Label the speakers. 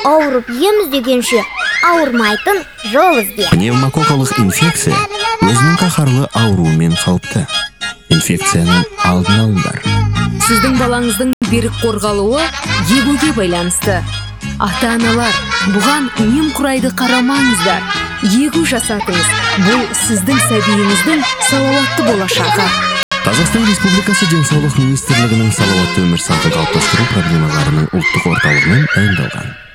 Speaker 1: ауырып ем іздегенше ауырмайтын жол ізде.
Speaker 2: Пневмококкалық инфекция өзінің қаһарлы ауруымен қауіпті. Инфекцияның алдын алыңдар.
Speaker 3: Сіздің балаңыздың берік қорғалуы егуге байланысты. Ата-аналар, бұған немқұрайды қарамаңыздар. Егу жасатыңыз. Бұл сіздің сәбиіңіздің салауатты болашағы.
Speaker 2: Қазақстан Республикасы Денсаулық министрлігінің салауатты өмір салтын қалыптастыру проблемаларының ұлттық орталығымен дайындалған.